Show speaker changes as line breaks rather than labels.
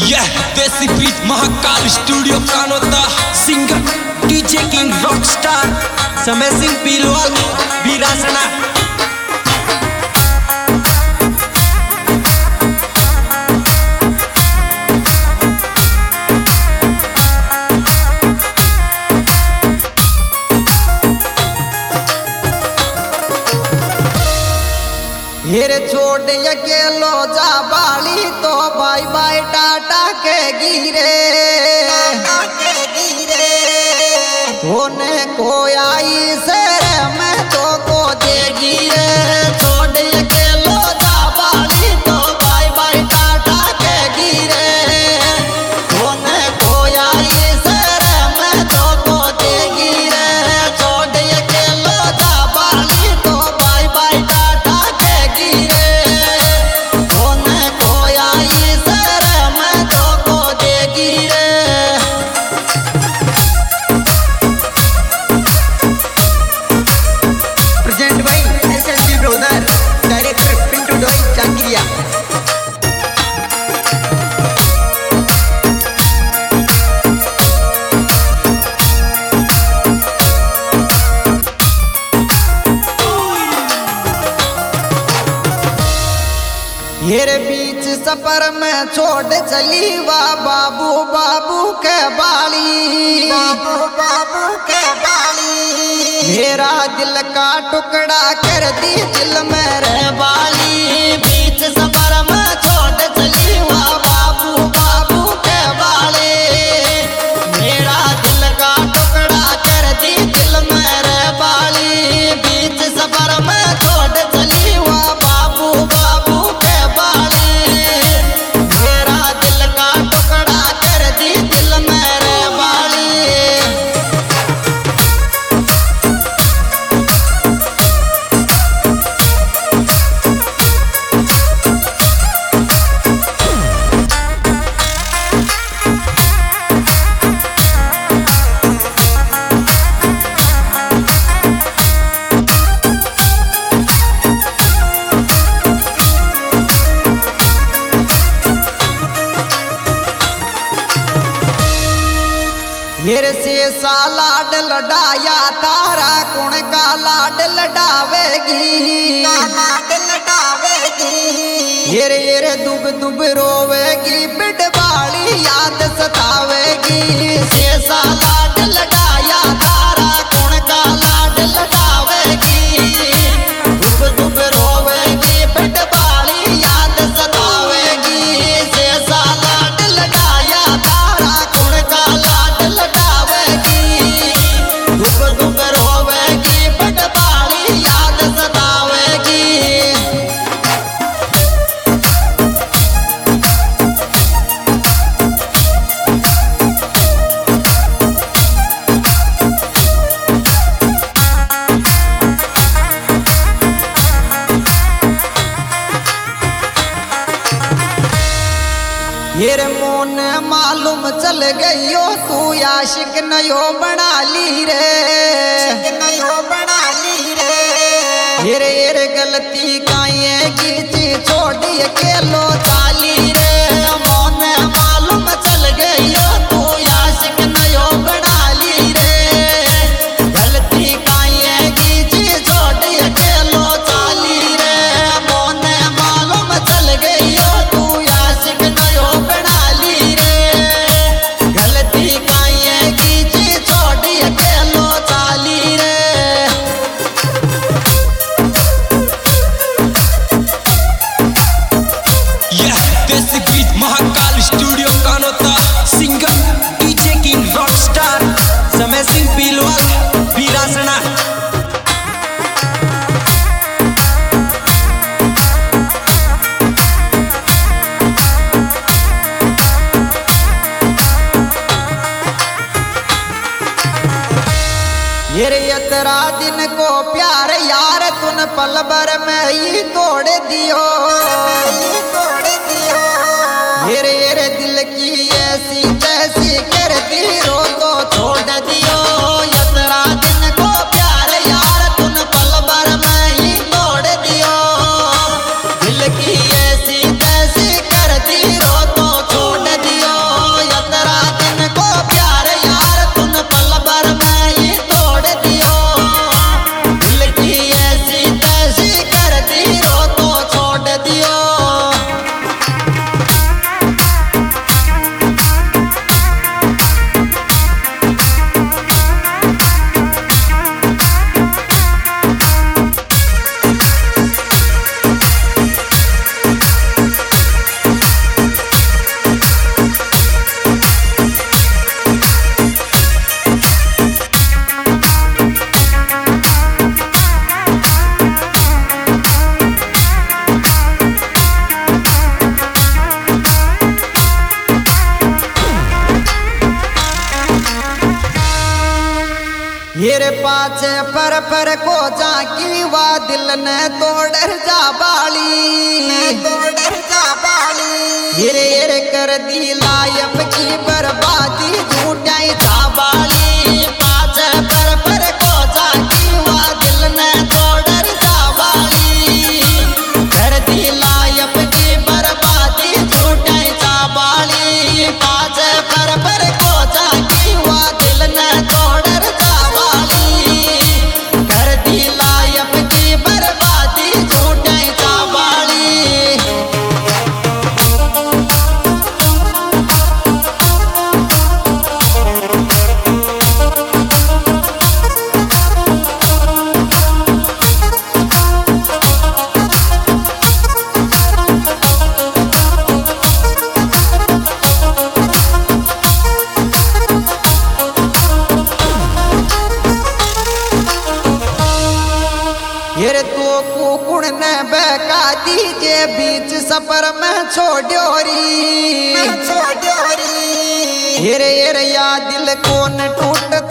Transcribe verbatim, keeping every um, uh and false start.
यह desi beat Mahakal studio Kanota singer DJ king rockstar Samay Singh पीलवाल बीरासना।
हेरे छोड़ अकेलो जा बाली तो बाई बाई टाटा के गिरे होने को आई सर मैं तो को दे गिरे छोड़ अकेलो जा बाली तो बाई बाई टाटा के गिरे होने को आई सर मैं तो को दे गिरे छोड़ अकेलो जा बाली तो बाई बाई टाटा के हेरे बीच सफर में छोड़ चली वा बाबू बाबू के बाली बाबू बाबू के बाली मेरा दिल का टुकड़ा कर दी दिल में रह बाली बीच सफर में छोड़ चली वा बाबू बाबू के बाली मेरा दिल का टुकड़ा कर दी दिल में रह बाली बीच सफर में छोड़ चली वा बाबू बाबू हेरे से साला लडाया तारा कुण का लाड लडावेगी लाड लडावेगी हेरे हेरे दुब दुब रोवेगी बिडवाली याद सतावेगी से साला लडाया तारा कुण का लाड लडावेगी दुब दुब रोवेगी बिडवाली याद सतावेगी से साला लडाया तारा कुण का हेरे मोन मालूम चल गयो तू आशिक नयो बना ली रे नयो बना ली रे हेरे हेरे गलती काये कीची छोड़ अकेलो चाली रे मोन मालूम चल गयो तू आशिक नयो बना ली रे गलती काये कीची छोड़ अकेलो चाली रे मोन मालूम चल गयो तू आशिक नयो
Mahakal studio Kanota singer DJ king rockstar Samay Singh पीलवाल बीरासना।
हेरे यतरा दिन को प्यार यार तुन पल भर में ही तोड़ दियो तोड़ दियो हेरे हेरे दिल की ऐसी कैसी कर दी रो तो छोड़ दियो यतरा दिन को प्यार यार तुन पल भर में ही तोड़ दियो दिल की ऐसी कैसी कर दी रो तो छोड़ दियो पाछे पर पर को जाकी वा दिल ने तोड़ जा बाली तोड़ जा बाली हेरे हेरे कर दी लायम की बर्बादी झूठाई जा बाली पाछे पर पर को जाकी वा दिल ने तोड़ जा बाली कर दी लायम की बर्बादी झूठाई जा बाली पाछे पर पर को जाकी वा दिल ने तोड़ जा बाली कर दी लायम की बर्बादी झूठाई जा बाली हेरे तो कुकुड़ ने बहका दीजे बीच सफर में छोड़ोरी छोड़ोरी हेरे हेरे या दिल कौन टूट